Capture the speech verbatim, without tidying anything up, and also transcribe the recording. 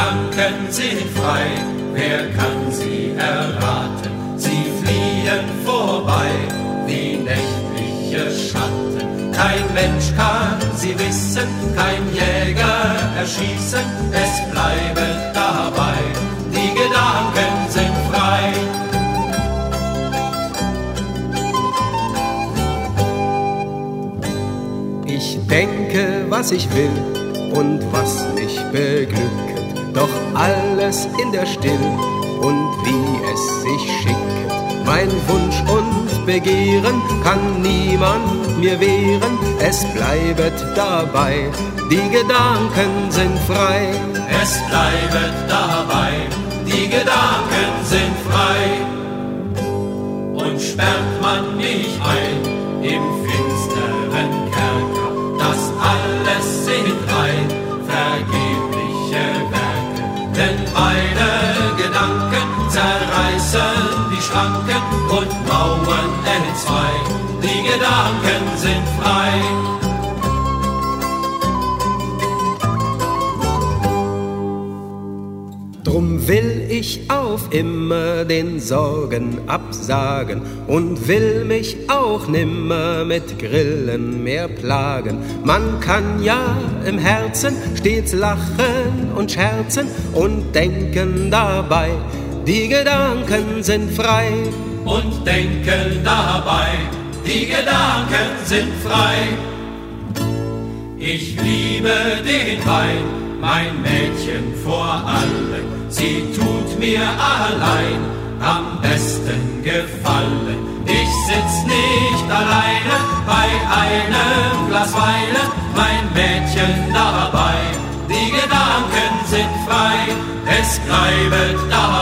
Gedanken sind frei, wer kann sie erraten? Sie fliehen vorbei wie nächtliche Schatten. Kein Mensch kann sie wissen, kein Jäger erschießen, es bleibt dabei, die Gedanken sind frei. Ich denke, was ich will und was mich beglücket, doch alles in der Still und wie es sich schicket. Mein Wunsch und Begehren kann niemand mir wehren, es bleibet dabei, die Gedanken sind frei. Es bleibet dabei, die Gedanken sind frei. Und sperrt man mich ein im finsteren Kerker, das alles sind rein vergebliche Werke. Denn meine Gedanken zerreißen die Schranken und Mauern entzwei, die Gedanken sind frei. Drum will ich auf immer den Sorgen absagen und will mich auch nimmer mit Grillen mehr plagen. Man kann ja im Herzen stets lachen und scherzen und denken dabei, die Gedanken sind frei. Und denken dabei, die Gedanken sind frei. Ich liebe den Wein, mein Mädchen vor allen, sie tut mir allein am besten gefallen. Ich sitz nicht alleine bei einem Glas Weine, mein Mädchen dabei, die Gedanken sind frei, es bleibt dabei.